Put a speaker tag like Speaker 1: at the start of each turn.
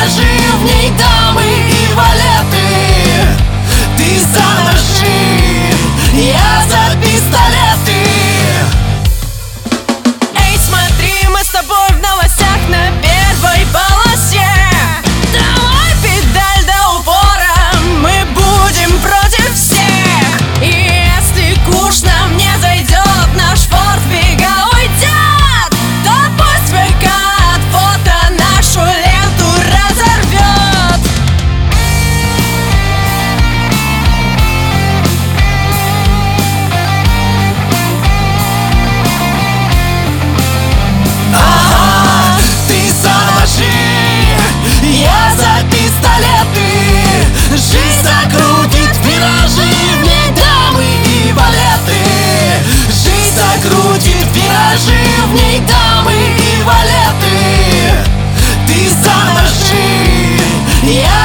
Speaker 1: виражи, в ней дамы и валеты. Ты за ножи, я за пистолеты.
Speaker 2: Эй, смотри, мы с тобой в новостях на первой полосе. Давай педаль до упора, мы будем против всех. И если куш нам не зайдет, наш форт в бега уйдет, то пусть ВК от фото нашу ленту разорвет.
Speaker 1: Ага, ты за ножи, я за пистолеты. Жизнь закрутит виражи, в ней дамы и валеты. Жизнь закрутит виражи, в ней дамы и валеты. Ты за ножи, я